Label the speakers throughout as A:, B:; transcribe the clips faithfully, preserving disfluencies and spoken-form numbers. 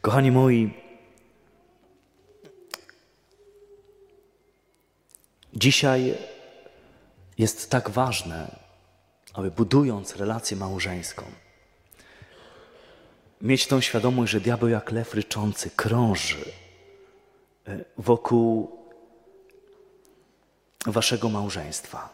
A: Kochani moi, dzisiaj jest tak ważne, aby budując relację małżeńską, mieć tą świadomość, że diabeł jak lew ryczący krąży wokół waszego małżeństwa.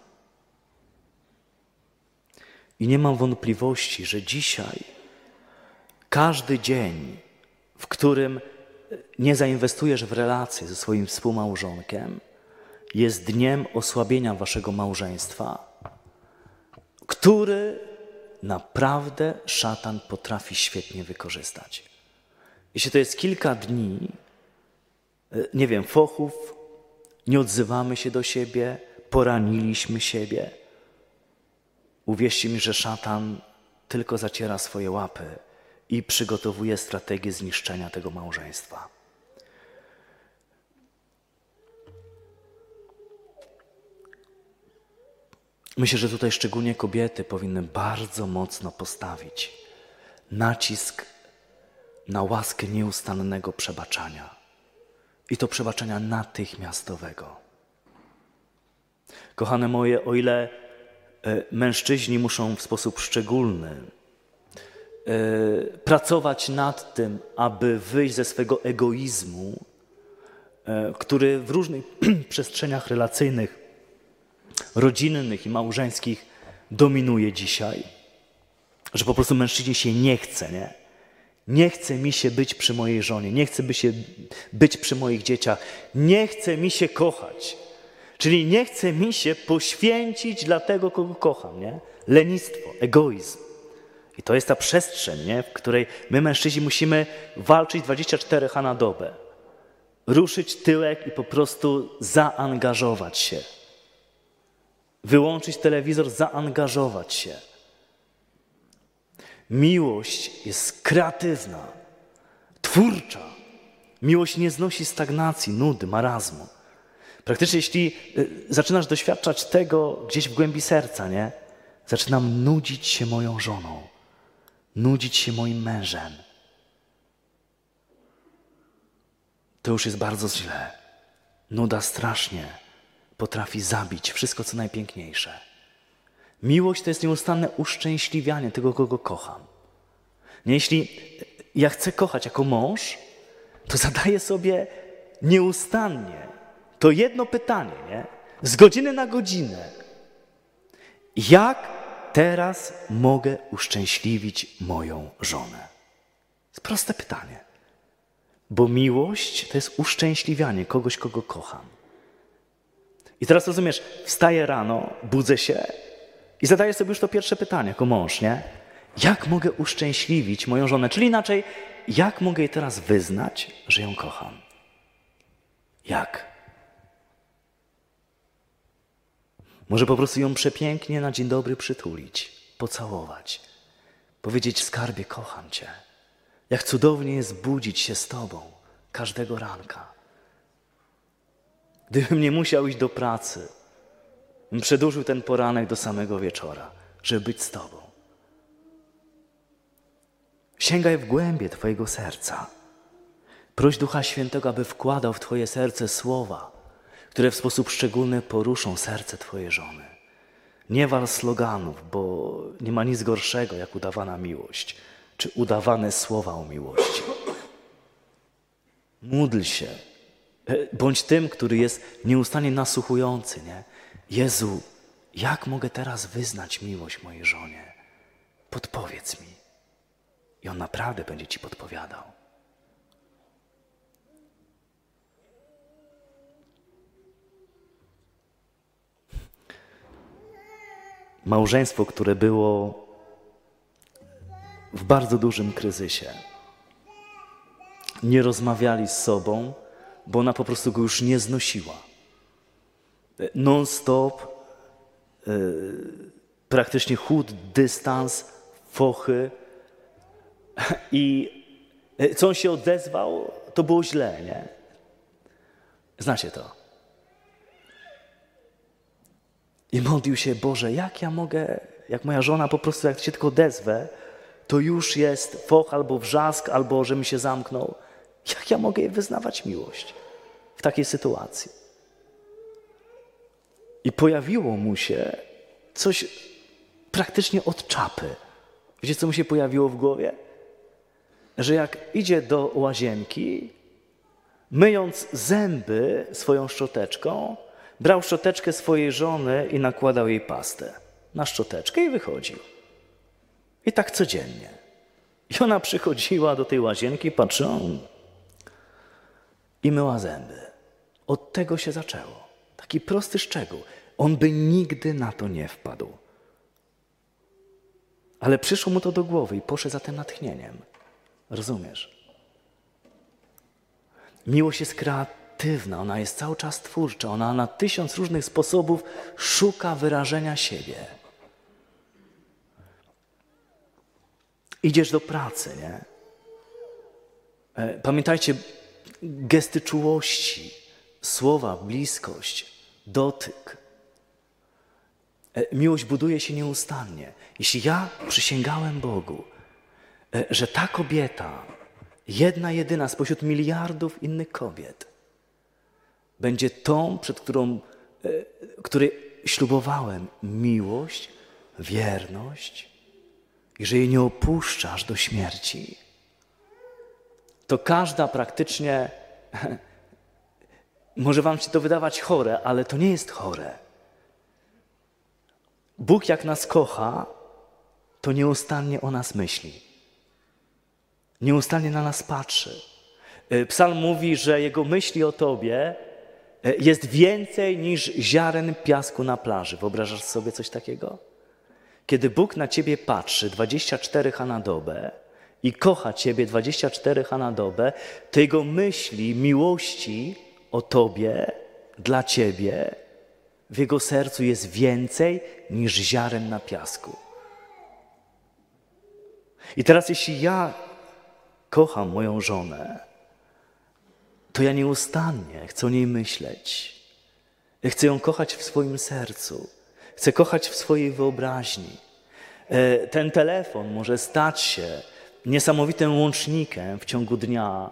A: I nie mam wątpliwości, że dzisiaj każdy dzień, w którym nie zainwestujesz w relację ze swoim współmałżonkiem, jest dniem osłabienia waszego małżeństwa, który naprawdę szatan potrafi świetnie wykorzystać. Jeśli to jest kilka dni, nie wiem, fochów, nie odzywamy się do siebie, poraniliśmy siebie, uwierzcie mi, że szatan tylko zaciera swoje łapy i przygotowuje strategię zniszczenia tego małżeństwa. Myślę, że tutaj szczególnie kobiety powinny bardzo mocno postawić nacisk na łaskę nieustannego przebaczania. I to przebaczenia natychmiastowego. Kochane moje, o ile mężczyźni muszą w sposób szczególny pracować nad tym, aby wyjść ze swego egoizmu, który w różnych przestrzeniach relacyjnych, rodzinnych i małżeńskich dominuje dzisiaj, że po prostu mężczyźnie się nie chce, nie? Nie chce mi się być przy mojej żonie, nie chce by się być przy moich dzieciach, nie chce mi się kochać. Czyli nie chce mi się poświęcić dla tego, kogo kocham, nie? Lenistwo, egoizm. I to jest ta przestrzeń, nie? W której my mężczyźni musimy walczyć dwadzieścia cztery godziny na dobę. Ruszyć tyłek i po prostu zaangażować się. Wyłączyć telewizor, zaangażować się. Miłość jest kreatywna, twórcza. Miłość nie znosi stagnacji, nudy, marazmu. Praktycznie jeśli zaczynasz doświadczać tego gdzieś w głębi serca, nie? Zaczynam nudzić się moją żoną, nudzić się moim mężem. To już jest bardzo źle. Nuda strasznie potrafi zabić wszystko, co najpiękniejsze. Miłość to jest nieustanne uszczęśliwianie tego, kogo kocham. Nie, jeśli ja chcę kochać jako mąż, to zadaję sobie nieustannie to jedno pytanie, nie? Z godziny na godzinę. Jak teraz mogę uszczęśliwić moją żonę? To jest proste pytanie. Bo miłość to jest uszczęśliwianie kogoś, kogo kocham. I teraz rozumiesz, wstaję rano, budzę się i zadaję sobie już to pierwsze pytanie jako mąż, nie? Jak mogę uszczęśliwić moją żonę? Czyli inaczej, jak mogę jej teraz wyznać, że ją kocham? Jak? Może po prostu ją przepięknie na dzień dobry przytulić, pocałować, powiedzieć: skarbie, kocham Cię. Jak cudownie jest budzić się z Tobą każdego ranka. Gdybym nie musiał iść do pracy, bym przedłużył ten poranek do samego wieczora, żeby być z Tobą. Sięgaj w głębie Twojego serca. Proś Ducha Świętego, aby wkładał w Twoje serce słowa, które w sposób szczególny poruszą serce Twojej żony. Nie wal sloganów, bo nie ma nic gorszego jak udawana miłość, czy udawane słowa o miłości. Módl się. Bądź tym, który jest nieustannie nasłuchujący, nie? Jezu, jak mogę teraz wyznać miłość mojej żonie? Podpowiedz mi. I On naprawdę będzie Ci podpowiadał. Małżeństwo, które było w bardzo dużym kryzysie. Nie rozmawiali z sobą, bo ona po prostu go już nie znosiła. Non-stop, yy, praktycznie chłód, dystans, fochy. I co on się odezwał, to było źle, nie? Znacie to. I modlił się: Boże, jak ja mogę, jak moja żona po prostu, jak się tylko odezwę, to już jest foch albo wrzask, albo że mi się zamknął. Jak ja mogę jej wyznawać miłość w takiej sytuacji? I pojawiło mu się coś praktycznie od czapy. Wiecie, co mu się pojawiło w głowie? Że jak idzie do łazienki, myjąc zęby swoją szczoteczką, brał szczoteczkę swojej żony i nakładał jej pastę na szczoteczkę i wychodził. I tak codziennie. I ona przychodziła do tej łazienki, patrzyła i myła zęby. Od tego się zaczęło. Taki prosty szczegół. On by nigdy na to nie wpadł. Ale przyszło mu to do głowy i poszedł za tym natchnieniem. Rozumiesz? Miłość jest kreatywna, ona jest cały czas twórcza, ona na tysiąc różnych sposobów szuka wyrażenia siebie. Idziesz do pracy, nie? Pamiętajcie, gesty czułości, słowa, bliskość, dotyk. Miłość buduje się nieustannie. Jeśli ja przysięgałem Bogu, że ta kobieta, jedna jedyna spośród miliardów innych kobiet, będzie tą, przed którą, której ślubowałem miłość, wierność i że jej nie opuszczasz do śmierci, to każda praktycznie, może wam się to wydawać chore, ale to nie jest chore. Bóg jak nas kocha, to nieustannie o nas myśli. Nieustannie na nas patrzy. Psalm mówi, że Jego myśli o tobie jest więcej niż ziaren piasku na plaży. Wyobrażasz sobie coś takiego? Kiedy Bóg na ciebie patrzy dwadzieścia cztery ha na dobę i kocha ciebie dwadzieścia cztery ha na dobę, to Jego myśli, miłości o tobie, dla ciebie, w Jego sercu jest więcej niż ziaren na piasku. I teraz jeśli ja kocham moją żonę, to ja nieustannie chcę o niej myśleć. Chcę ją kochać w swoim sercu. Chcę kochać w swojej wyobraźni. Ten telefon może stać się niesamowitym łącznikiem w ciągu dnia.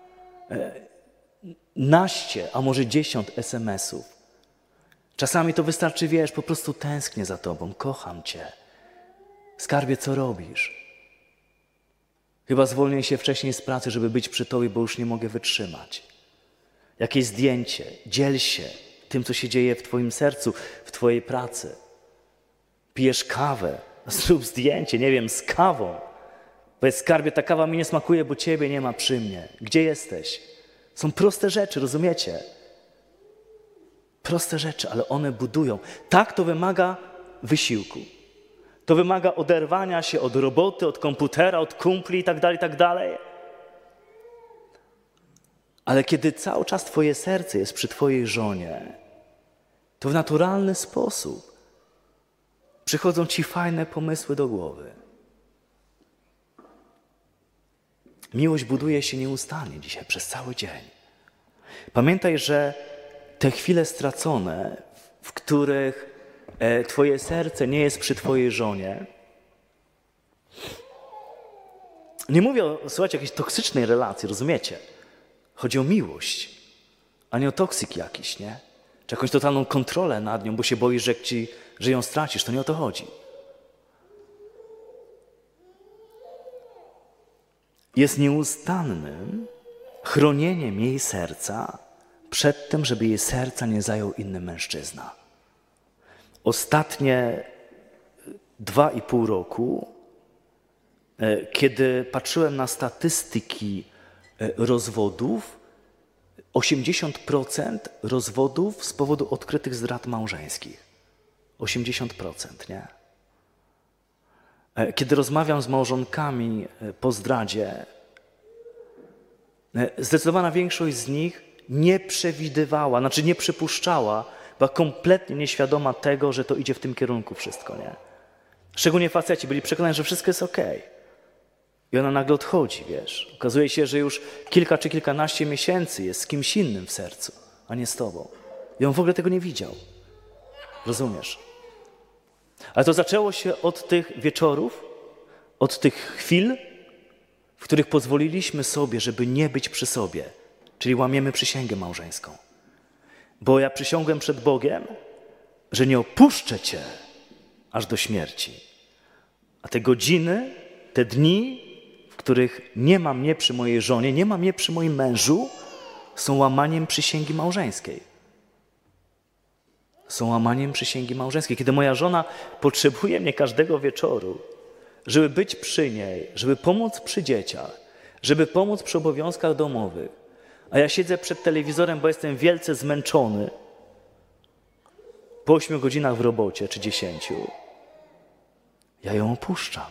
A: Naście, a może dziesiąt esemesów. Czasami to wystarczy, wiesz, po prostu tęsknię za tobą, kocham cię. Skarbie, co robisz? Chyba zwolnię się wcześniej z pracy, żeby być przy tobie, bo już nie mogę wytrzymać. Jakieś zdjęcie, dziel się tym, co się dzieje w twoim sercu, w twojej pracy. Pijesz kawę, zrób zdjęcie, nie wiem, z kawą. Powiedz, skarbie, ta kawa mi nie smakuje, bo ciebie nie ma przy mnie. Gdzie jesteś? Są proste rzeczy, rozumiecie? Proste rzeczy, ale one budują. Tak, to wymaga wysiłku. To wymaga oderwania się od roboty, od komputera, od kumpli i tak dalej, i tak dalej. Ale kiedy cały czas twoje serce jest przy twojej żonie, to w naturalny sposób przychodzą ci fajne pomysły do głowy. Miłość buduje się nieustannie dzisiaj, przez cały dzień. Pamiętaj, że te chwile stracone, w których e, twoje serce nie jest przy twojej żonie, nie mówię o, słuchajcie, jakiejś toksycznej relacji, rozumiecie? Chodzi o miłość, a nie o toksyk jakiś, nie? Czy jakąś totalną kontrolę nad nią, bo się boisz, że, ci, że ją stracisz. To nie o to chodzi. Jest nieustannym chronieniem jej serca przed tym, żeby jej serca nie zajął inny mężczyzna. Ostatnie dwa i pół roku, kiedy patrzyłem na statystyki rozwodów, osiemdziesiąt procent rozwodów z powodu odkrytych zdrad małżeńskich. osiemdziesiąt procent, nie? Kiedy rozmawiam z małżonkami po zdradzie, zdecydowana większość z nich nie przewidywała, znaczy nie przypuszczała, była kompletnie nieświadoma tego, że to idzie w tym kierunku wszystko, nie? Szczególnie faceci byli przekonani, że wszystko jest okej. I ona nagle odchodzi, wiesz. Okazuje się, że już kilka czy kilkanaście miesięcy jest z kimś innym w sercu, a nie z tobą. I on w ogóle tego nie widział. Rozumiesz? Ale to zaczęło się od tych wieczorów, od tych chwil, w których pozwoliliśmy sobie, żeby nie być przy sobie, czyli łamiemy przysięgę małżeńską. Bo ja przysiągłem przed Bogiem, że nie opuszczę Cię aż do śmierci. A te godziny, te dni, w których nie ma mnie przy mojej żonie, nie ma mnie przy moim mężu, są łamaniem przysięgi małżeńskiej. Są łamaniem przysięgi małżeńskiej. Kiedy moja żona potrzebuje mnie każdego wieczoru, żeby być przy niej, żeby pomóc przy dzieciach, żeby pomóc przy obowiązkach domowych, a ja siedzę przed telewizorem, bo jestem wielce zmęczony po ośmiu godzinach w robocie czy dziesięciu, ja ją opuszczam.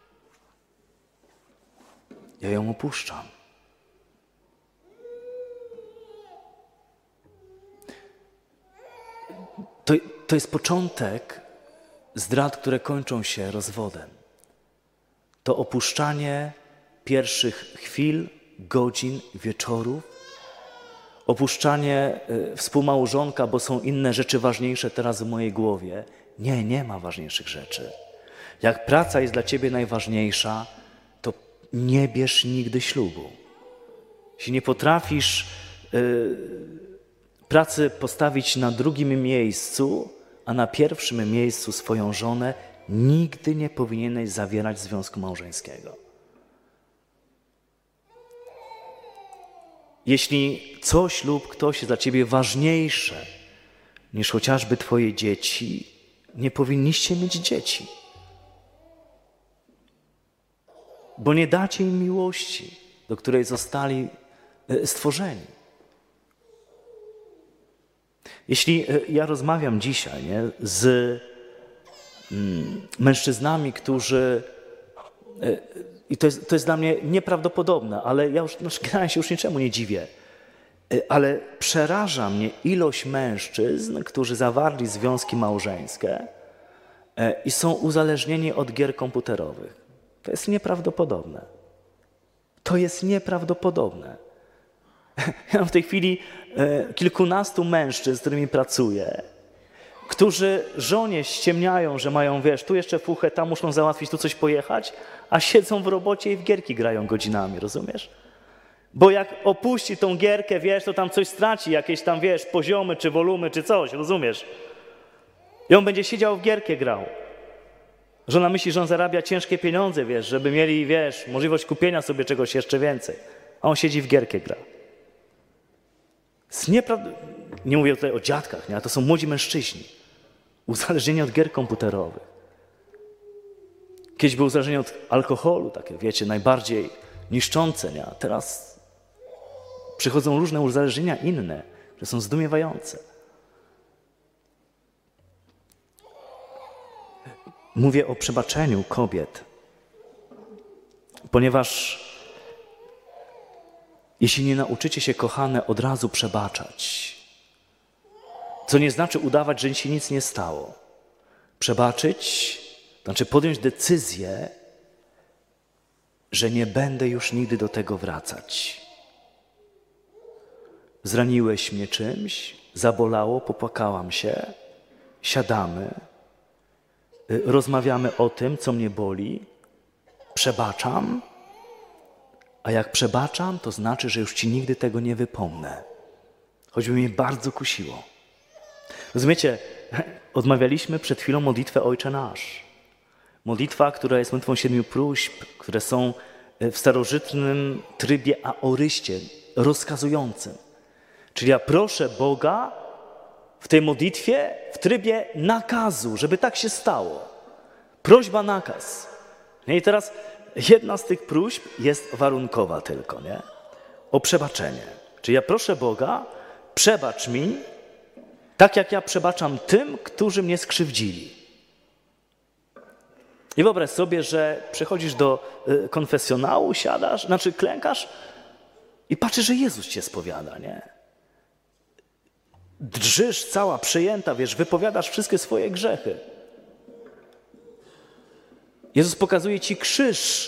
A: Ja ją opuszczam. To, to jest początek zdrad, które kończą się rozwodem. To opuszczanie pierwszych chwil, godzin, wieczorów, opuszczanie y, współmałżonka, bo są inne rzeczy ważniejsze teraz w mojej głowie. Nie, nie ma ważniejszych rzeczy. Jak praca jest dla ciebie najważniejsza, to nie bierz nigdy ślubu. Jeśli nie potrafisz y, pracy postawić na drugim miejscu, a na pierwszym miejscu swoją żonę, nigdy nie powinieneś zawierać związku małżeńskiego. Jeśli coś lub ktoś jest dla ciebie ważniejsze niż chociażby twoje dzieci, nie powinniście mieć dzieci. Bo nie dacie im miłości, do której zostali stworzeni. Jeśli ja rozmawiam dzisiaj nie, z mm, mężczyznami, którzy... I to jest, to jest dla mnie nieprawdopodobne, ale ja już, no, ja się już niczemu nie dziwię. Ale przeraża mnie ilość mężczyzn, którzy zawarli związki małżeńskie i są uzależnieni od gier komputerowych. To jest nieprawdopodobne. To jest nieprawdopodobne. Ja mam w tej chwili kilkunastu mężczyzn, z którymi pracuję, którzy żonie ściemniają, że mają, wiesz, tu jeszcze fuchę, tam muszą załatwić, tu coś pojechać, a siedzą w robocie i w gierki grają godzinami, rozumiesz? Bo jak opuści tą gierkę, wiesz, to tam coś straci, jakieś tam, wiesz, poziomy, czy wolumy, czy coś, rozumiesz? I on będzie siedział w gierkę grał. Żona myśli, że on zarabia ciężkie pieniądze, wiesz, żeby mieli, wiesz, możliwość kupienia sobie czegoś jeszcze więcej. A on siedzi w gierkę gra. Jest nieprawda... Nie mówię tutaj o dziadkach, nie? Ale to są młodzi mężczyźni. Uzależnieni od gier komputerowych. Kiedyś był uzależnienie od alkoholu, takie, wiecie, najbardziej niszczące, nie? A teraz przychodzą różne uzależnienia inne, które są zdumiewające. Mówię o przebaczeniu kobiet, ponieważ jeśli nie nauczycie się, kochane, od razu przebaczać, co nie znaczy udawać, że się nic nie stało. Przebaczyć, to znaczy podjąć decyzję, że nie będę już nigdy do tego wracać. Zraniłeś mnie czymś, zabolało, popłakałam się, siadamy, rozmawiamy o tym, co mnie boli, przebaczam, a jak przebaczam, to znaczy, że już ci nigdy tego nie wypomnę. Choćby mnie bardzo kusiło. Rozumiecie, odmawialiśmy przed chwilą modlitwę Ojcze Nasz. Modlitwa, która jest modlitwą siedmiu próśb, które są w starożytnym trybie aoryście, rozkazującym. Czyli ja proszę Boga w tej modlitwie w trybie nakazu, żeby tak się stało. Prośba, nakaz. I teraz jedna z tych próśb jest warunkowa tylko, nie? O przebaczenie. Czyli ja proszę Boga, przebacz mi, tak jak ja przebaczam tym, którzy mnie skrzywdzili. I wyobraź sobie, że przychodzisz do konfesjonału, siadasz, znaczy klękasz i patrzysz, że Jezus cię spowiada, nie? Drżysz cała, przejęta, wiesz, wypowiadasz wszystkie swoje grzechy. Jezus pokazuje ci krzyż,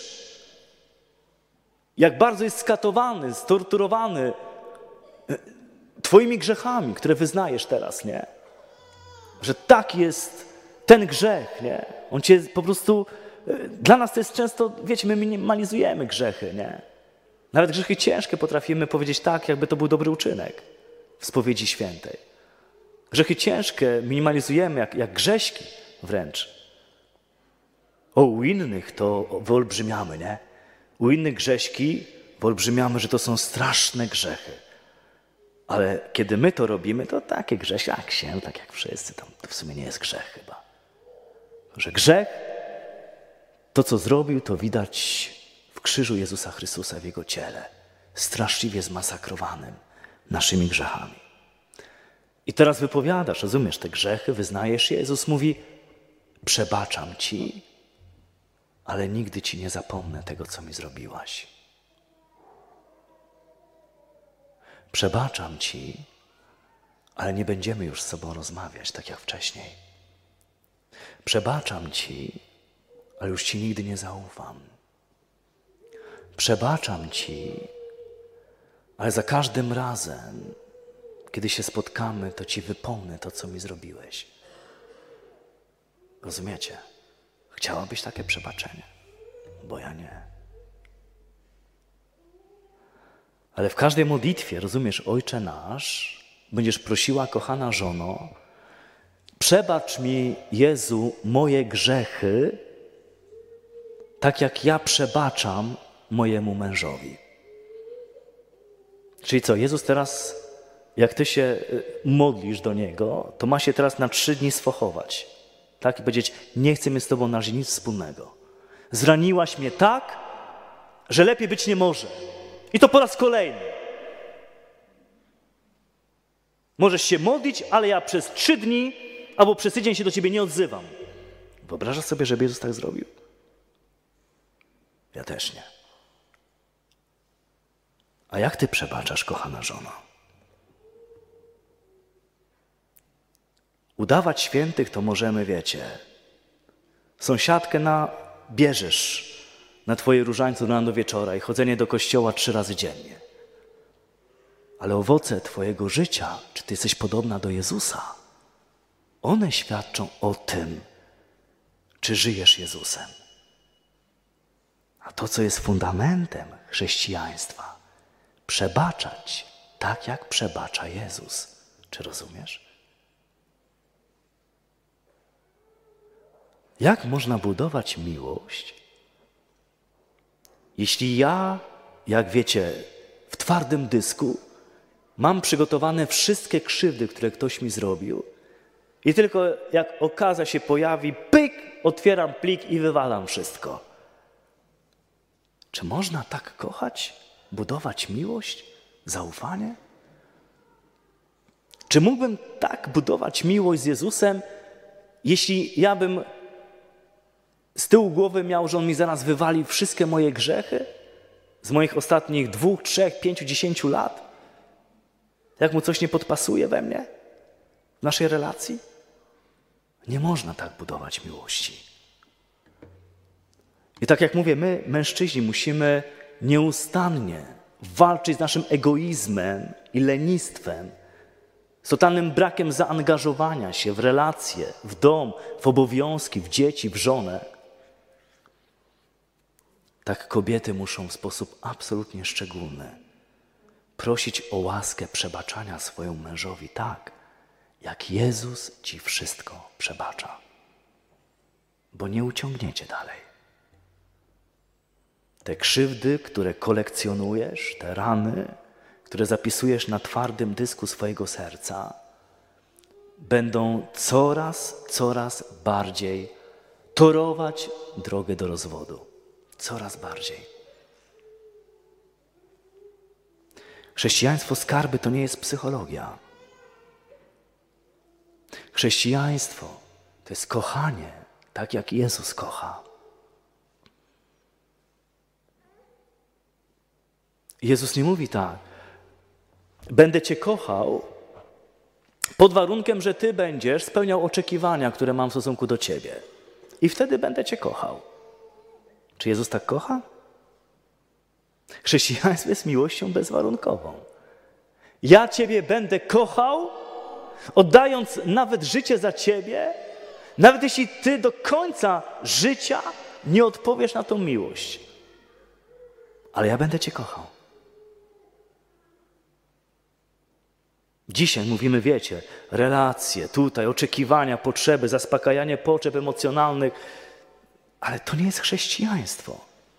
A: jak bardzo jest skatowany, storturowany twoimi grzechami, które wyznajesz teraz, nie? Że tak jest ten grzech, nie? On cię po prostu Dla nas to jest często, wiecie, my minimalizujemy grzechy, nie? Nawet grzechy ciężkie potrafimy powiedzieć tak, jakby to był dobry uczynek w spowiedzi świętej. Grzechy ciężkie minimalizujemy jak, jak grześki wręcz. O, u innych to wyolbrzymiamy, nie? U innych grześki wyolbrzymiamy, że to są straszne grzechy. Ale kiedy my to robimy, to takie grzechy jak się, tak jak wszyscy, tam to w sumie nie jest grzech chyba. Że grzech, to co zrobił, to widać w krzyżu Jezusa Chrystusa, w Jego ciele, straszliwie zmasakrowanym naszymi grzechami. I teraz wypowiadasz, rozumiesz, te grzechy, wyznajesz je. Jezus mówi, przebaczam Ci, ale nigdy Ci nie zapomnę tego, co mi zrobiłaś. Przebaczam Ci, ale nie będziemy już z sobą rozmawiać, tak jak wcześniej. Przebaczam Ci, ale już Ci nigdy nie zaufam. Przebaczam Ci, ale za każdym razem, kiedy się spotkamy, to Ci wypomnę to, co mi zrobiłeś. Rozumiecie? Chciałabyś takie przebaczenie? Bo ja nie. Ale w każdej modlitwie, rozumiesz, Ojcze nasz, będziesz prosiła, kochana żono, przebacz mi, Jezu, moje grzechy, tak jak ja przebaczam mojemu mężowi. Czyli co, Jezus teraz, jak Ty się modlisz do Niego, to ma się teraz na trzy dni sfochować. Tak? I powiedzieć, nie chcę mieć z Tobą na razie nic wspólnego. Zraniłaś mnie tak, że lepiej być nie może. I to po raz kolejny. Możesz się modlić, ale ja przez trzy dni albo przez tydzień się do Ciebie nie odzywam. Wyobrażasz sobie, żeby Jezus tak zrobił? Ja też nie. A jak Ty przebaczasz, kochana żono? Udawać świętych to możemy, wiecie, sąsiadkę na bierzesz na Twoje różańcu rano do wieczora i chodzenie do kościoła trzy razy dziennie. Ale owoce Twojego życia, czy Ty jesteś podobna do Jezusa, one świadczą o tym, czy żyjesz Jezusem. A to, co jest fundamentem chrześcijaństwa, przebaczać tak, jak przebacza Jezus. Czy rozumiesz? Jak można budować miłość, jeśli ja, jak wiecie, w twardym dysku mam przygotowane wszystkie krzywdy, które ktoś mi zrobił i tylko jak okazja się pojawi, pyk, otwieram plik i wywalam wszystko. Czy można tak kochać, budować miłość, zaufanie? Czy mógłbym tak budować miłość z Jezusem, jeśli ja bym z tyłu głowy miał, że On mi zaraz wywali wszystkie moje grzechy z moich ostatnich dwóch, trzech, pięciu, dziesięciu lat? Jak Mu coś nie podpasuje we mnie? W naszej relacji? Nie można tak budować miłości. I tak jak mówię, my, mężczyźni, musimy nieustannie walczyć z naszym egoizmem i lenistwem, z totalnym brakiem zaangażowania się w relacje, w dom, w obowiązki, w dzieci, w żonę. Tak kobiety muszą w sposób absolutnie szczególny prosić o łaskę przebaczania swojemu mężowi tak, jak Jezus Ci wszystko przebacza. Bo nie uciągniecie dalej. Te krzywdy, które kolekcjonujesz, te rany, które zapisujesz na twardym dysku swojego serca, będą coraz, coraz bardziej torować drogę do rozwodu. Coraz bardziej. Chrześcijaństwo skarby to nie jest psychologia. Chrześcijaństwo to jest kochanie, tak jak Jezus kocha. Jezus nie mówi tak, będę Cię kochał pod warunkiem, że Ty będziesz spełniał oczekiwania, które mam w stosunku do Ciebie. I wtedy będę Cię kochał. Czy Jezus tak kocha? Chrześcijaństwo jest miłością bezwarunkową. Ja Ciebie będę kochał, oddając nawet życie za Ciebie, nawet jeśli Ty do końca życia nie odpowiesz na tą miłość, ale ja będę cię kochał. Dzisiaj mówimy, wiecie, relacje, tutaj oczekiwania, potrzeby, zaspokajanie potrzeb emocjonalnych, ale to nie jest chrześcijaństwo.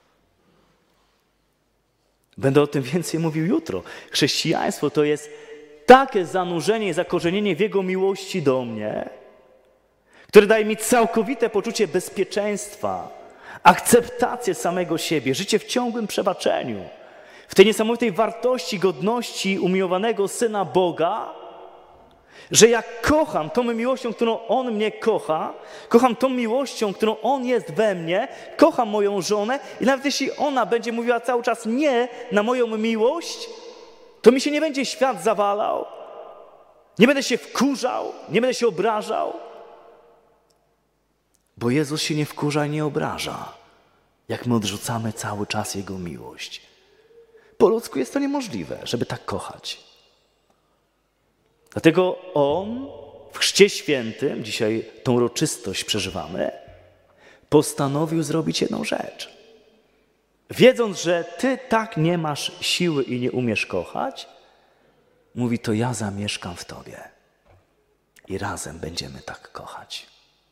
A: Będę o tym więcej mówił jutro. Chrześcijaństwo to jest takie zanurzenie i zakorzenienie w Jego miłości do mnie, które daje mi całkowite poczucie bezpieczeństwa, akceptację samego siebie, życie w ciągłym przebaczeniu, w tej niesamowitej wartości, godności umiłowanego Syna Boga, że ja kocham tą miłością, którą On mnie kocha, kocham tą miłością, którą On jest we mnie, kocham moją żonę i nawet jeśli ona będzie mówiła cały czas nie na moją miłość, to mi się nie będzie świat zawalał, nie będę się wkurzał, nie będę się obrażał, bo Jezus się nie wkurza i nie obraża, jak my odrzucamy cały czas Jego miłość. Po ludzku jest to niemożliwe, żeby tak kochać. Dlatego On w Chrzcie Świętym, dzisiaj tą uroczystość przeżywamy, postanowił zrobić jedną rzecz. Wiedząc, że Ty tak nie masz siły i nie umiesz kochać, mówi, to ja zamieszkam w Tobie i razem będziemy tak kochać.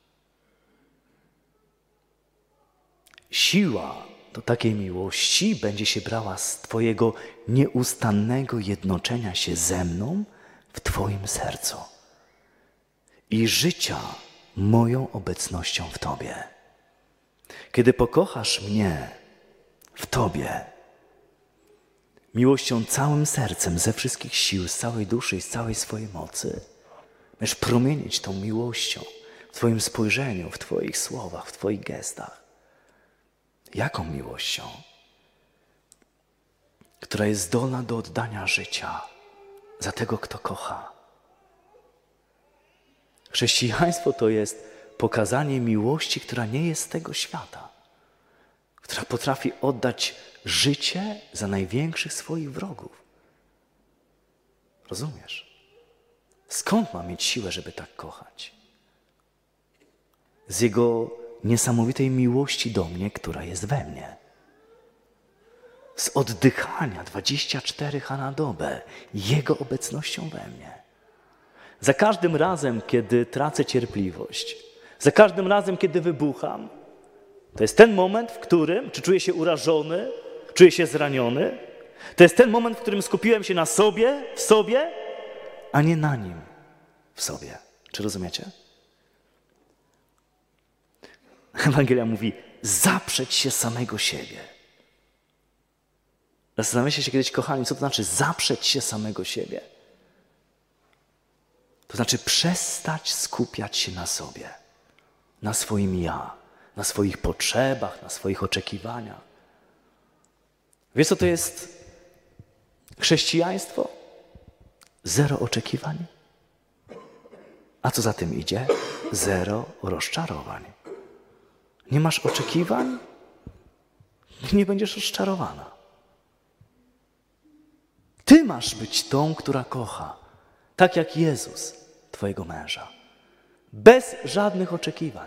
A: Siła do takiej miłości będzie się brała z Twojego nieustannego jednoczenia się ze mną w Twoim sercu i życia moją obecnością w Tobie. Kiedy pokochasz mnie w Tobie, miłością całym sercem, ze wszystkich sił, z całej duszy i z całej swojej mocy, będziesz promienić tą miłością w Twoim spojrzeniu, w Twoich słowach, w Twoich gestach. Jaką miłością? Która jest zdolna do oddania życia za tego, kto kocha. Chrześcijaństwo to jest pokazanie miłości, która nie jest z tego świata, która potrafi oddać życie za największych swoich wrogów. Rozumiesz? Skąd mam mieć siłę, żeby tak kochać? Z Jego niesamowitej miłości do mnie, która jest we mnie. Z oddychania dwadzieścia cztery ha na dobę Jego obecnością we mnie. Za każdym razem, kiedy tracę cierpliwość, za każdym razem, kiedy wybucham, to jest ten moment, w którym, czy czuję się urażony, czuję się zraniony, to jest ten moment, w którym skupiłem się na sobie, w sobie, a nie na Nim, w sobie. Czy rozumiecie? Ewangelia mówi, zaprzeć się samego siebie. Zastanawiacie się kiedyś, kochani, co to znaczy zaprzeć się samego siebie? To znaczy przestać skupiać się na sobie, na swoim ja, na swoich potrzebach, na swoich oczekiwaniach. Wiesz, co to jest chrześcijaństwo? Zero oczekiwań. A co za tym idzie? Zero rozczarowań. Nie masz oczekiwań? Nie będziesz rozczarowana. Ty masz być tą, która kocha, tak jak Jezus, Twojego męża. Bez żadnych oczekiwań.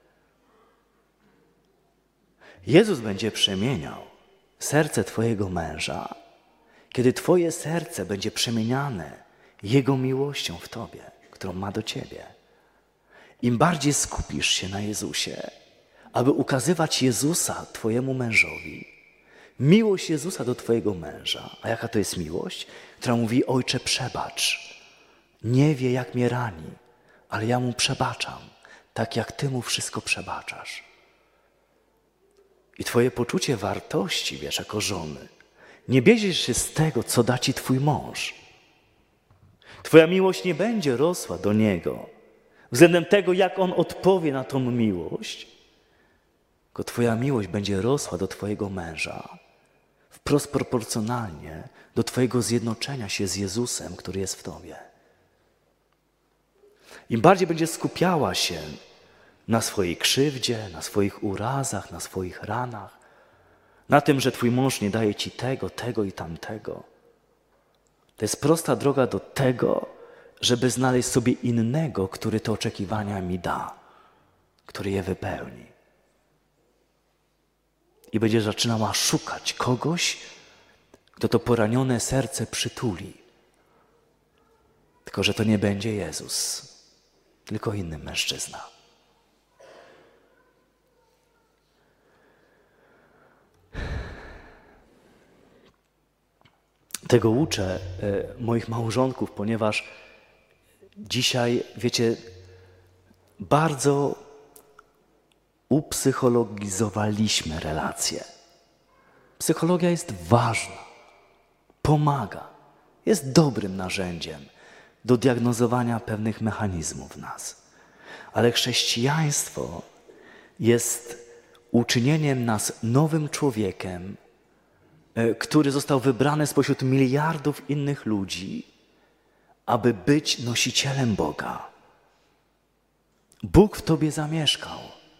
A: Jezus będzie przemieniał serce Twojego męża, kiedy Twoje serce będzie przemieniane Jego miłością w Tobie, którą ma do Ciebie. Im bardziej skupisz się na Jezusie, aby ukazywać Jezusa Twojemu mężowi, miłość Jezusa do Twojego męża. A jaka to jest miłość? Która mówi, Ojcze, przebacz. Nie wie, jak mnie rani, ale ja Mu przebaczam, tak jak Ty Mu wszystko przebaczasz. I Twoje poczucie wartości, wiesz, jako żony, nie bierzesz się z tego, co da Ci Twój mąż. Twoja miłość nie będzie rosła do Niego względem tego, jak On odpowie na tą miłość, tylko Twoja miłość będzie rosła do Twojego męża wprost proporcjonalnie do Twojego zjednoczenia się z Jezusem, który jest w Tobie. Im bardziej będziesz skupiała się na swojej krzywdzie, na swoich urazach, na swoich ranach, na tym, że Twój mąż nie daje Ci tego, tego i tamtego. To jest prosta droga do tego, żeby znaleźć sobie innego, który te oczekiwania mi da, który je wypełni. i będzie zaczynała szukać kogoś, kto to poranione serce przytuli. Tylko że to nie będzie Jezus, tylko inny mężczyzna. Tego uczę e, moich małżonków, ponieważ dzisiaj, wiecie, bardzo upsychologizowaliśmy relacje. Psychologia jest ważna, pomaga, jest dobrym narzędziem do diagnozowania pewnych mechanizmów w nas. Ale chrześcijaństwo jest uczynieniem nas nowym człowiekiem, który został wybrany spośród miliardów innych ludzi, aby być nosicielem Boga. Bóg w tobie zamieszkał.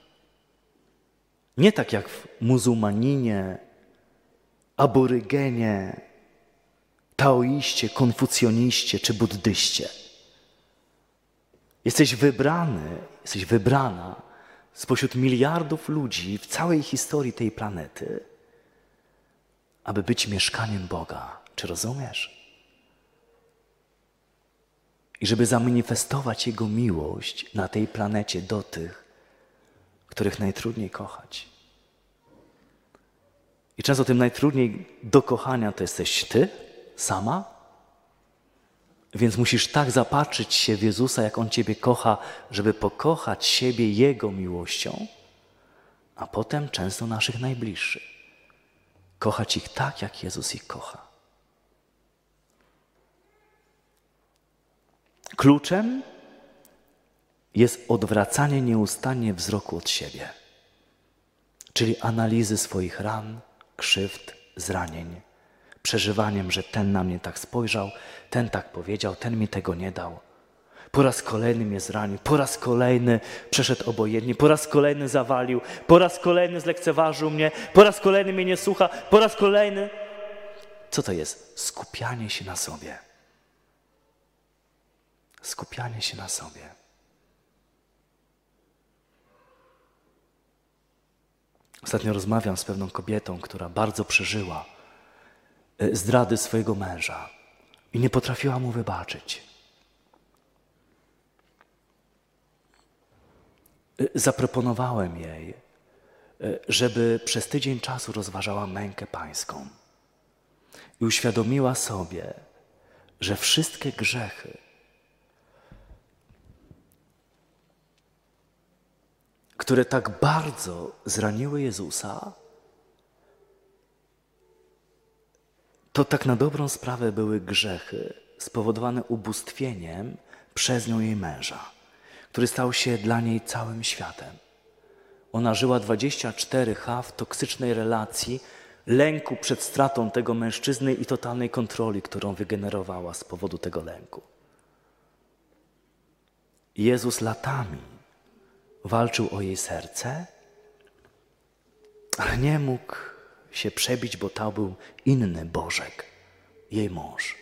A: Nie tak jak w muzułmaninie, aborygenie, taoiście, konfucjoniście czy buddyście. Jesteś wybrany, jesteś wybrana spośród miliardów ludzi w całej historii tej planety, aby być mieszkaniem Boga. Czy rozumiesz? I żeby zamanifestować Jego miłość na tej planecie do tych, których najtrudniej kochać. I często tym najtrudniej do kochania to jesteś ty, sama. Więc musisz tak zapatrzyć się w Jezusa, jak On ciebie kocha, żeby pokochać siebie Jego miłością, a potem często naszych najbliższych. Kochać ich tak, jak Jezus ich kocha. Kluczem jest odwracanie nieustannie wzroku od siebie, czyli analizy swoich ran, krzywd, zranień, przeżywaniem, że ten na mnie tak spojrzał, ten tak powiedział, ten mi tego nie dał. Po raz kolejny mnie zranił, po raz kolejny przeszedł obojętnie, po raz kolejny zawalił, po raz kolejny zlekceważył mnie, po raz kolejny mnie nie słucha, po raz kolejny... Co to jest? Skupianie się na sobie. Skupianie się na sobie. Ostatnio rozmawiam z pewną kobietą, która bardzo przeżyła zdrady swojego męża i nie potrafiła mu wybaczyć. Zaproponowałem jej, żeby przez tydzień czasu rozważała mękę pańską i uświadomiła sobie, że wszystkie grzechy, które tak bardzo zraniły Jezusa, to tak na dobrą sprawę były grzechy spowodowane ubóstwieniem przez nią jej męża, który stał się dla niej całym światem. Ona żyła dwadzieścia cztery H w toksycznej relacji, lęku przed stratą tego mężczyzny i totalnej kontroli, którą wygenerowała z powodu tego lęku. Jezus latami walczył o jej serce, ale nie mógł się przebić, bo to był inny Bożek, jej mąż.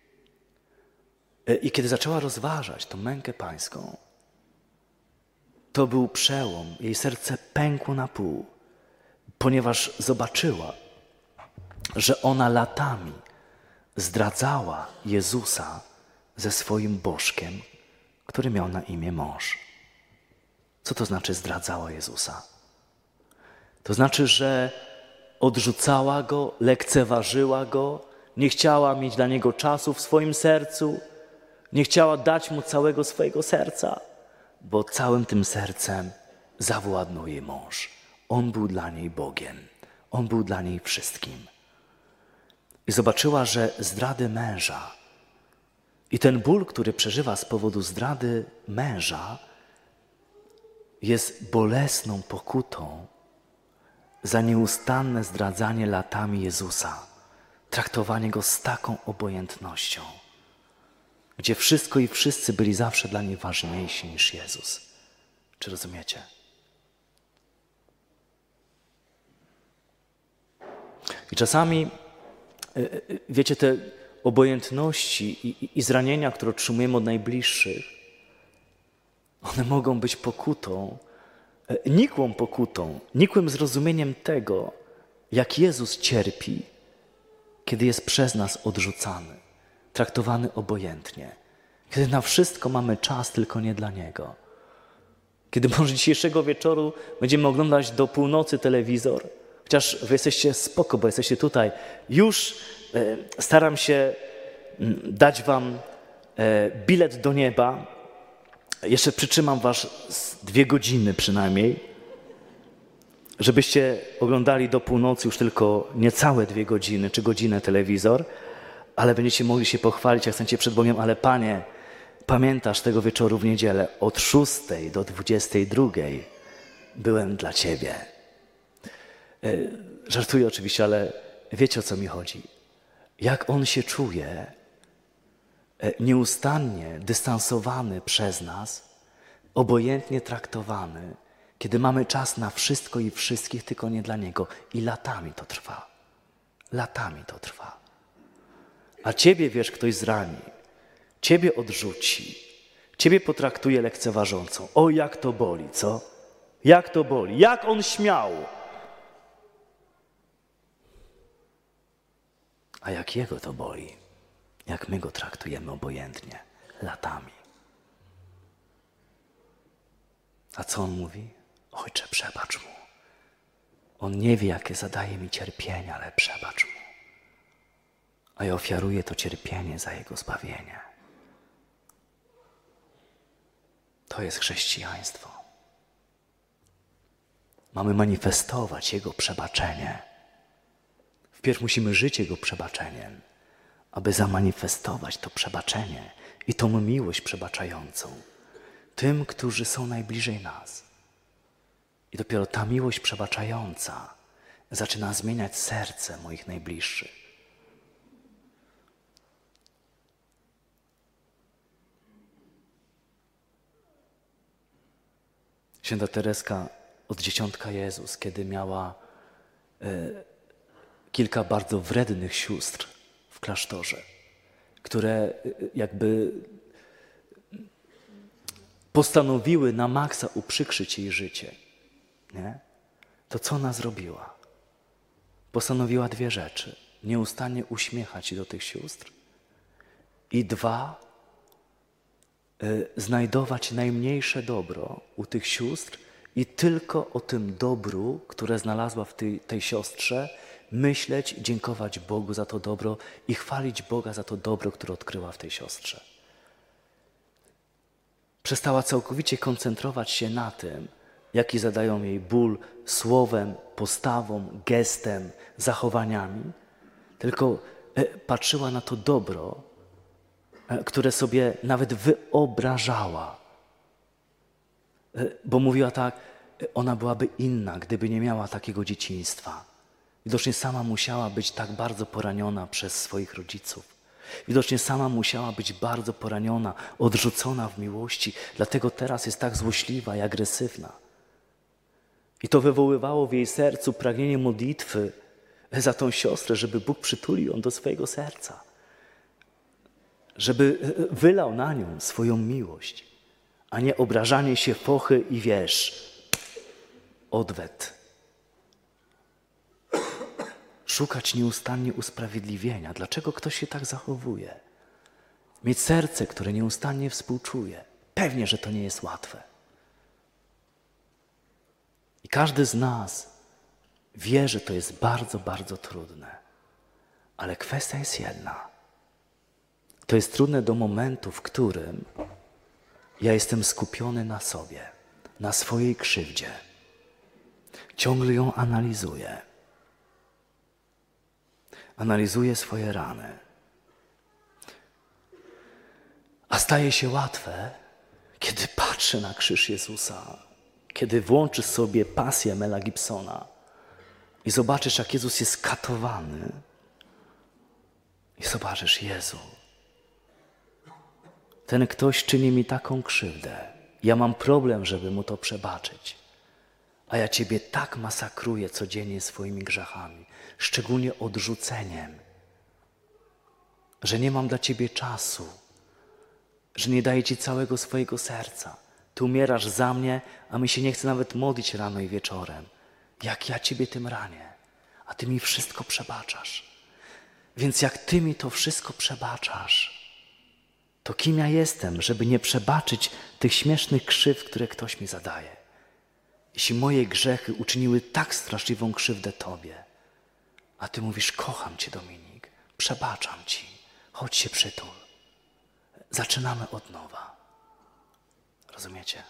A: I kiedy zaczęła rozważać tą mękę pańską, to był przełom. Jej serce pękło na pół, ponieważ zobaczyła, że ona latami zdradzała Jezusa ze swoim bożkiem, który miał na imię mąż. Co to znaczy zdradzała Jezusa? To znaczy, że odrzucała Go, lekceważyła Go, nie chciała mieć dla Niego czasu w swoim sercu, nie chciała dać Mu całego swojego serca, bo całym tym sercem zawładnął jej mąż. On był dla niej Bogiem. On był dla niej wszystkim. I zobaczyła, że zdrady męża i ten ból, który przeżywa z powodu zdrady męża, jest bolesną pokutą za nieustanne zdradzanie latami Jezusa, traktowanie Go z taką obojętnością, gdzie wszystko i wszyscy byli zawsze dla niej ważniejsi niż Jezus. Czy rozumiecie? I czasami, wiecie, te obojętności i, i, i zranienia, które otrzymujemy od najbliższych, one mogą być pokutą, nikłą pokutą, nikłym zrozumieniem tego, jak Jezus cierpi, kiedy jest przez nas odrzucany, traktowany obojętnie, kiedy na wszystko mamy czas, tylko nie dla Niego. Kiedy może dzisiejszego wieczoru będziemy oglądać do północy telewizor, chociaż wy jesteście spoko, bo jesteście tutaj. Już e, staram się m, dać wam e, bilet do nieba. Jeszcze przytrzymam was z dwie godziny przynajmniej, żebyście oglądali do północy już tylko niecałe dwie godziny, czy godzinę telewizor, ale będziecie mogli się pochwalić, jak chcecie przed Bogiem, ale Panie, pamiętasz tego wieczoru w niedzielę od szóstej do dwudziestej drugiej byłem dla Ciebie. Żartuję oczywiście, ale wiecie, o co mi chodzi. Jak On się czuje, nieustannie dystansowany przez nas, obojętnie traktowany, kiedy mamy czas na wszystko i wszystkich, tylko nie dla Niego. I latami to trwa. Latami to trwa. A Ciebie, wiesz, ktoś zrani, Ciebie odrzuci, Ciebie potraktuje lekceważącą. O, jak to boli, co? Jak to boli? Jak On śmiał? A jak Jego to boli? Jak my Go traktujemy obojętnie, latami. A co On mówi? Ojcze, przebacz Mu. On nie wie, jakie zadaje mi cierpienia, ale przebacz Mu. A ja ofiaruję to cierpienie za Jego zbawienie. To jest chrześcijaństwo. Mamy manifestować Jego przebaczenie. Wpierw musimy żyć Jego przebaczeniem, aby zamanifestować to przebaczenie i tą miłość przebaczającą tym, którzy są najbliżej nas. I dopiero ta miłość przebaczająca zaczyna zmieniać serce moich najbliższych. Święta Tereska od Dzieciątka Jezus, kiedy miała y, kilka bardzo wrednych sióstr w klasztorze, które y, jakby postanowiły na maksa uprzykrzyć jej życie, nie? To co ona zrobiła? Postanowiła dwie rzeczy. Nieustannie uśmiechać się do tych sióstr i dwa, y, znajdować najmniejsze dobro u tych sióstr i tylko o tym dobru, które znalazła w tej, tej siostrze, myśleć, dziękować Bogu za to dobro i chwalić Boga za to dobro, które odkryła w tej siostrze. Przestała całkowicie koncentrować się na tym, jaki zadają jej ból słowem, postawą, gestem, zachowaniami, tylko patrzyła na to dobro, które sobie nawet wyobrażała. Bo mówiła tak, ona byłaby inna, gdyby nie miała takiego dzieciństwa. Widocznie sama musiała być tak bardzo poraniona przez swoich rodziców. Widocznie sama musiała być bardzo poraniona, odrzucona w miłości, dlatego teraz jest tak złośliwa i agresywna. I to wywoływało w jej sercu pragnienie modlitwy za tą siostrę, żeby Bóg przytulił ją do swojego serca. Żeby wylał na nią swoją miłość, a nie obrażanie się, fochy i wiesz, odwet. Szukać nieustannie usprawiedliwienia. Dlaczego ktoś się tak zachowuje? Mieć serce, które nieustannie współczuje. Pewnie, że to nie jest łatwe. I każdy z nas wie, że to jest bardzo, bardzo trudne. Ale kwestia jest jedna. To jest trudne do momentu, w którym ja jestem skupiony na sobie, na swojej krzywdzie. Ciągle ją analizuję. Analizuję swoje rany. A staje się łatwe, kiedy patrzę na krzyż Jezusa, kiedy włączysz sobie pasję Mela Gibsona i zobaczysz, jak Jezus jest katowany i zobaczysz, Jezu, ten ktoś czyni mi taką krzywdę. Ja mam problem, żeby mu to przebaczyć. A ja Ciebie tak masakruję codziennie swoimi grzechami, szczególnie odrzuceniem, że nie mam dla Ciebie czasu, że nie daję Ci całego swojego serca. Ty umierasz za mnie, a mi się nie chce nawet modlić rano i wieczorem. Jak ja Ciebie tym ranię. a Ty mi wszystko przebaczasz. Więc jak Ty mi to wszystko przebaczasz, to kim ja jestem, żeby nie przebaczyć tych śmiesznych krzywd, które ktoś mi zadaje? Jeśli moje grzechy uczyniły tak straszliwą krzywdę Tobie, a Ty mówisz, kocham Cię, Dominik, przebaczam Ci, chodź się przytul. Zaczynamy od nowa. Rozumiecie?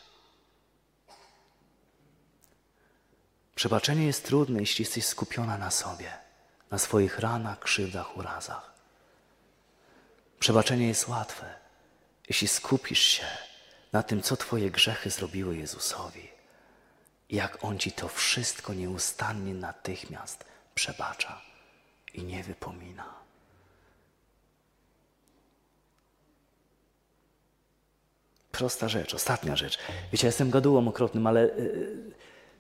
A: Przebaczenie jest trudne, jeśli jesteś skupiona na sobie, na swoich ranach, krzywdach, urazach. Przebaczenie jest łatwe, jeśli skupisz się na tym, co Twoje grzechy zrobiły Jezusowi i jak On Ci to wszystko nieustannie, natychmiast przebacza i nie wypomina. Prosta rzecz, ostatnia rzecz. Wiecie, ja jestem gadułą okropnym, ale yy,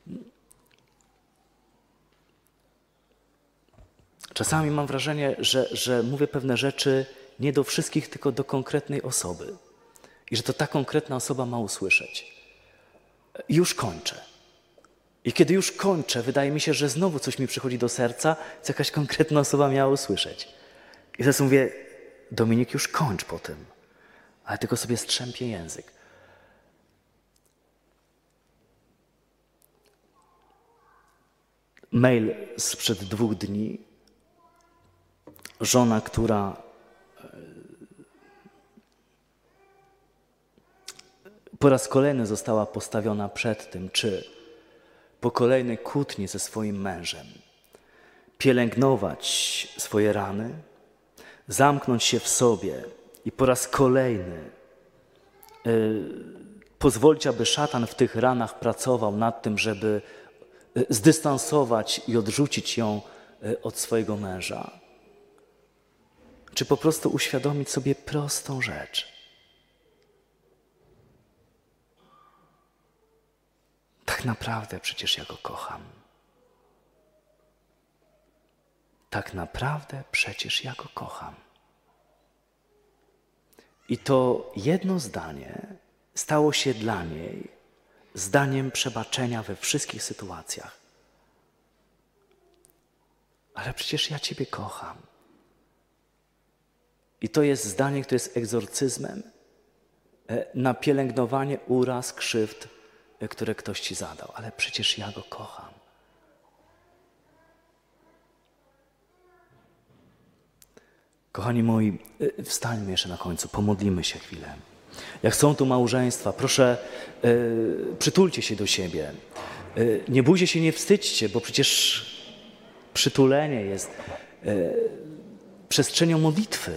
A: czasami mam wrażenie, że, że mówię pewne rzeczy nie do wszystkich, tylko do konkretnej osoby. I że to ta konkretna osoba ma usłyszeć. I już kończę. I kiedy już kończę, wydaje mi się, że znowu coś mi przychodzi do serca, co jakaś konkretna osoba miała usłyszeć. I teraz mówię, Dominik, już kończ po tym. Ale tylko sobie strzępię język. Mail sprzed dwóch dni. Żona, która po raz kolejny została postawiona przed tym, czy po kolejnej kłótni ze swoim mężem pielęgnować swoje rany, zamknąć się w sobie i po raz kolejny y, pozwolić, aby szatan w tych ranach pracował nad tym, żeby y, zdystansować i odrzucić ją y, od swojego męża. Czy po prostu uświadomić sobie prostą rzecz. Tak naprawdę przecież ja go kocham. Tak naprawdę przecież ja go kocham. I to jedno zdanie stało się dla niej zdaniem przebaczenia we wszystkich sytuacjach. Ale przecież ja Ciebie kocham. I to jest zdanie, które jest egzorcyzmem na pielęgnowanie uraz, krzywd, które ktoś Ci zadał. Ale przecież ja go kocham. Kochani moi, wstańmy jeszcze na końcu, pomodlimy się chwilę. Jak są tu małżeństwa, proszę, yy, przytulcie się do siebie. Yy, nie bójcie się, nie wstydźcie, bo przecież przytulenie jest yy, przestrzenią modlitwy.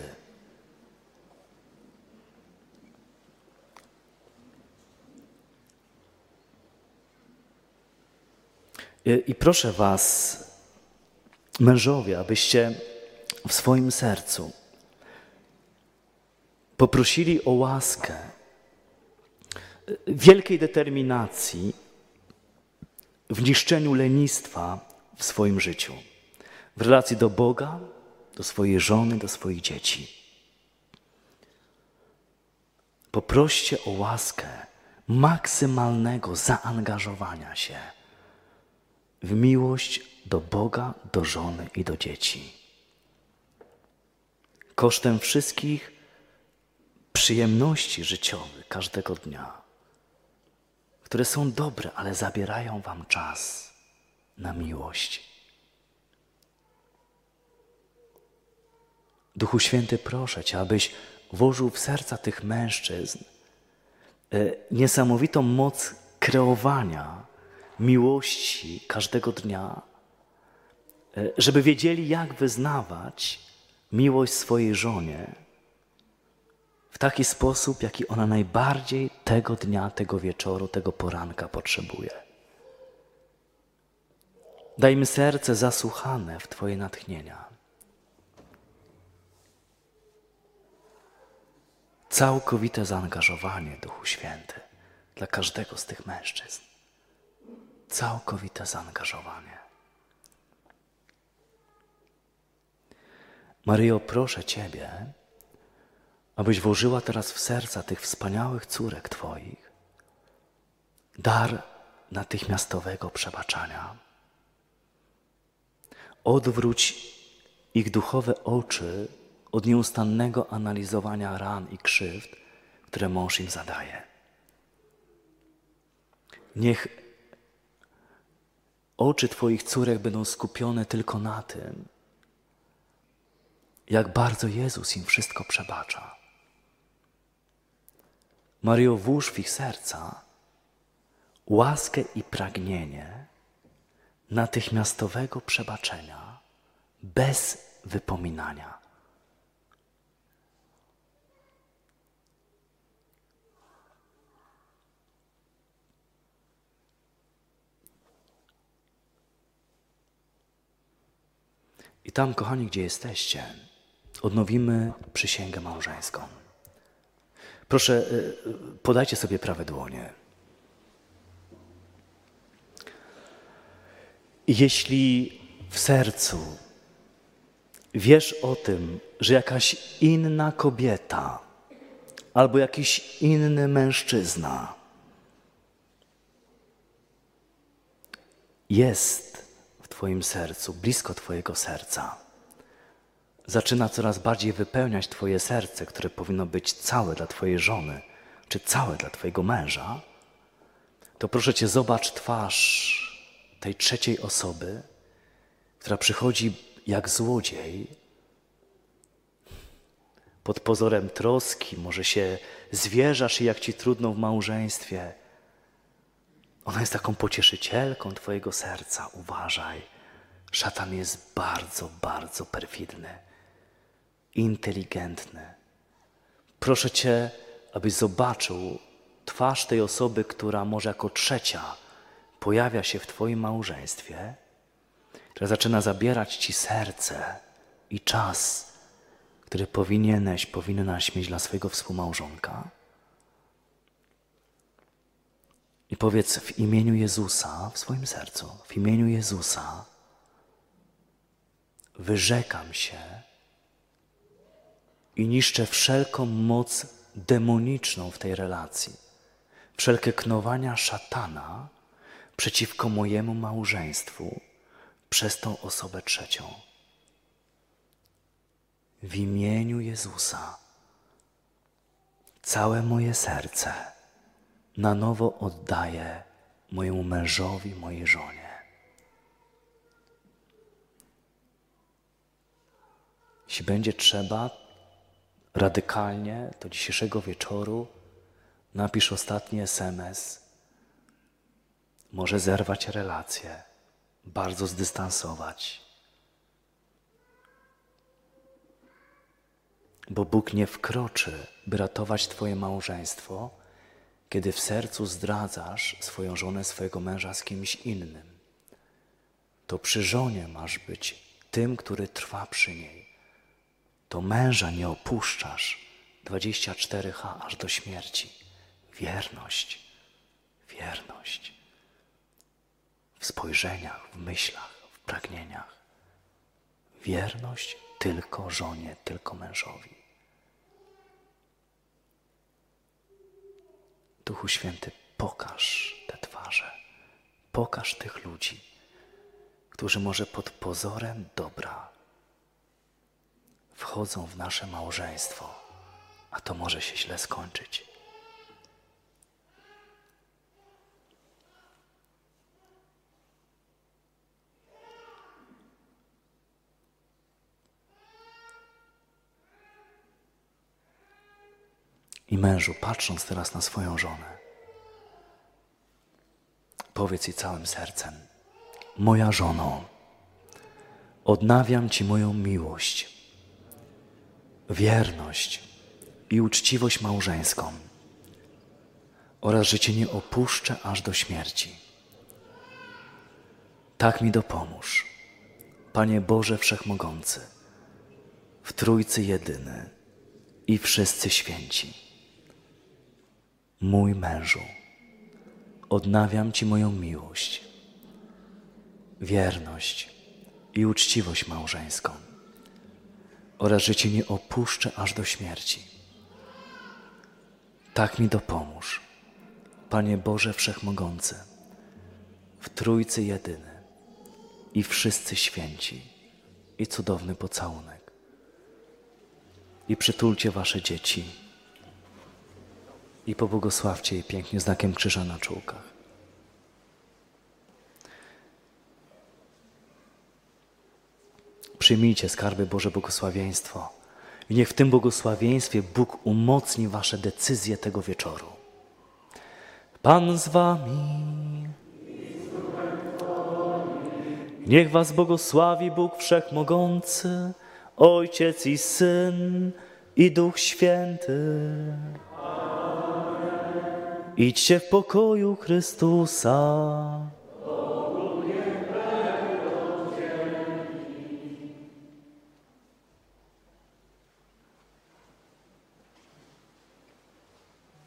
A: Yy, I proszę was, mężowie, abyście w swoim sercu poprosili o łaskę wielkiej determinacji w niszczeniu lenistwa w swoim życiu, w relacji do Boga, do swojej żony, do swoich dzieci. Poproście o łaskę maksymalnego zaangażowania się w miłość do Boga, do żony i do dzieci. Kosztem wszystkich przyjemności życiowych każdego dnia, które są dobre, ale zabierają wam czas na miłość. Duchu Święty, proszę Cię, abyś włożył w serca tych mężczyzn niesamowitą moc kreowania miłości każdego dnia, żeby wiedzieli, jak wyznawać miłość swojej żonie w taki sposób, jaki ona najbardziej tego dnia, tego wieczoru, tego poranka potrzebuje. Daj mi serce zasłuchane w Twoje natchnienia. Całkowite zaangażowanie, Duchu Święty, dla każdego z tych mężczyzn. Całkowite zaangażowanie. Maryjo, proszę Ciebie, abyś włożyła teraz w serca tych wspaniałych córek Twoich dar natychmiastowego przebaczania. Odwróć ich duchowe oczy od nieustannego analizowania ran i krzywd, które mąż im zadaje. Niech oczy Twoich córek będą skupione tylko na tym, jak bardzo Jezus im wszystko przebacza. Maryjo, włóż w ich serca łaskę i pragnienie natychmiastowego przebaczenia bez wypominania. I tam, kochani, gdzie jesteście, odnowimy przysięgę małżeńską. Proszę, podajcie sobie prawe dłonie. Jeśli w sercu wiesz o tym, że jakaś inna kobieta albo jakiś inny mężczyzna jest w Twoim sercu, blisko Twojego serca, zaczyna coraz bardziej wypełniać Twoje serce, które powinno być całe dla Twojej żony, czy całe dla Twojego męża, to proszę Cię, zobacz twarz tej trzeciej osoby, która przychodzi jak złodziej, pod pozorem troski, może się zwierzasz i jak Ci trudno w małżeństwie. Ona jest taką pocieszycielką Twojego serca. Uważaj, szatan jest bardzo, bardzo perfidny, inteligentny. Proszę Cię, abyś zobaczył twarz tej osoby, która może jako trzecia pojawia się w Twoim małżeństwie, która zaczyna zabierać Ci serce i czas, który powinieneś, powinnaś mieć dla swojego współmałżonka. I powiedz w imieniu Jezusa, w swoim sercu, w imieniu Jezusa wyrzekam się i niszczę wszelką moc demoniczną w tej relacji, wszelkie knowania szatana przeciwko mojemu małżeństwu przez tą osobę trzecią. W imieniu Jezusa całe moje serce na nowo oddaję mojemu mężowi, mojej żonie. Jeśli będzie trzeba, radykalnie do dzisiejszego wieczoru napisz ostatni es em es. Może zerwać relację, bardzo zdystansować. Bo Bóg nie wkroczy, by ratować Twoje małżeństwo, kiedy w sercu zdradzasz swoją żonę, swojego męża z kimś innym. To przy żonie masz być tym, który trwa przy niej. To męża nie opuszczasz dwadzieścia cztery ha aż do śmierci. Wierność, wierność. W spojrzeniach, w myślach, w pragnieniach. Wierność tylko żonie, tylko mężowi. Duchu Święty, pokaż te twarze, pokaż tych ludzi, którzy może pod pozorem dobra wchodzą w nasze małżeństwo, a to może się źle skończyć. I mężu, patrząc teraz na swoją żonę, powiedz jej całym sercem: moja żono, odnawiam Ci moją miłość, wierność i uczciwość małżeńską oraz że Cię nie opuszczę aż do śmierci. Tak mi dopomóż, Panie Boże Wszechmogący, w Trójcy Jedyny i wszyscy święci. Mój mężu, odnawiam Ci moją miłość, wierność i uczciwość małżeńską oraz że Cię nie opuszczę aż do śmierci. Tak mi dopomóż, Panie Boże Wszechmogący, w Trójcy Jedyny i wszyscy święci. i cudowny pocałunek. I przytulcie wasze dzieci i pobłogosławcie je pięknie znakiem krzyża na czołkach. Przyjmijcie, skarby Boże, błogosławieństwo i niech w tym błogosławieństwie Bóg umocni wasze decyzje tego wieczoru. Pan z wami. Niech was błogosławi Bóg Wszechmogący, Ojciec i Syn i Duch Święty. Idźcie w pokoju Chrystusa.